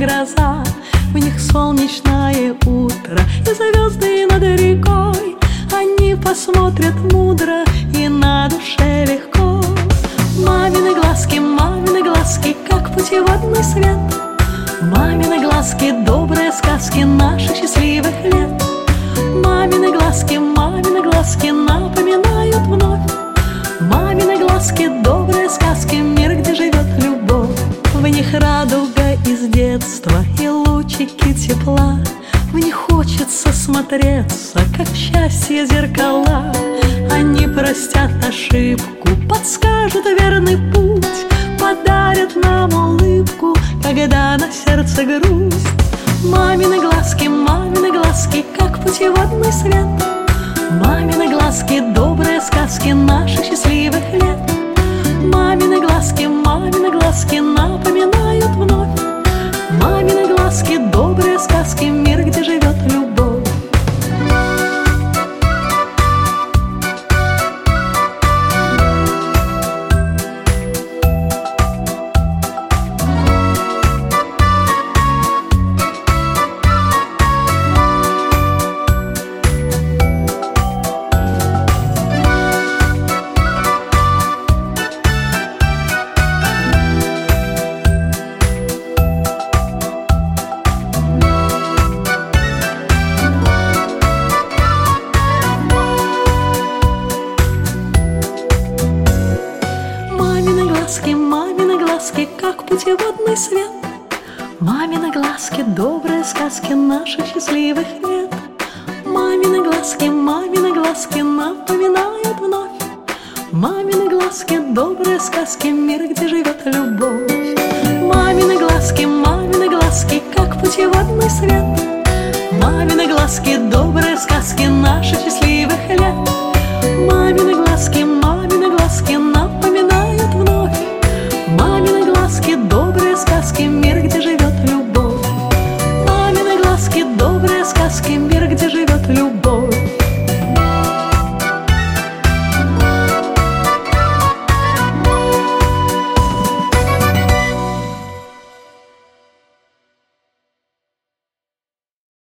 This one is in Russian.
гроза, в них солнечное утро и звезды над рекой. Они посмотрят мудро, и на душе легко. Мамины глазки, как путеводный свет. Мамины глазки, добрые сказки наших счастливых лет. Мамины глазки, напоминают вновь. Мамины глазки, добрые сказки, мир, где живет любовь. В них радуга из детства и лучики тепла. В них хочется смотреться, как в счастье зеркала. Они простят ошибку, подскажут верный путь, подарят нам улыбку, когда на сердце грусть. Мамины глазки, как путеводный свет. Мамины глазки, добрые сказки наших счастливых лет. Мамины глазки, напоминают вновь. Мамины глазки, добрые сказки, мир, где живет любовь. Мамины глазки, как путеводный свет. Мамины глазки, добрые сказки наших счастливых лет. Мамины глазки, напоминают вновь. Мамины глазки, добрые сказки, мир, где живет любовь. Мамины глазки, как путеводный свет. Мамины глазки, добрые сказки наших счастливых лет. Мамины глазки,